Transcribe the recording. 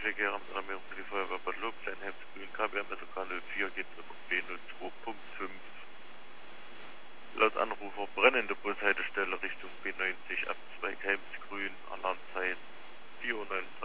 Verkehr am Alarmierung für die Feuerwehr Bad Lobstein, Herbstgrün, KBM SOK 04 geht Richtung B02.5. Laut Anrufer brennende Bushaltestelle Richtung B90 ab 2 Helmsgrün, Alarmzeit 4:49.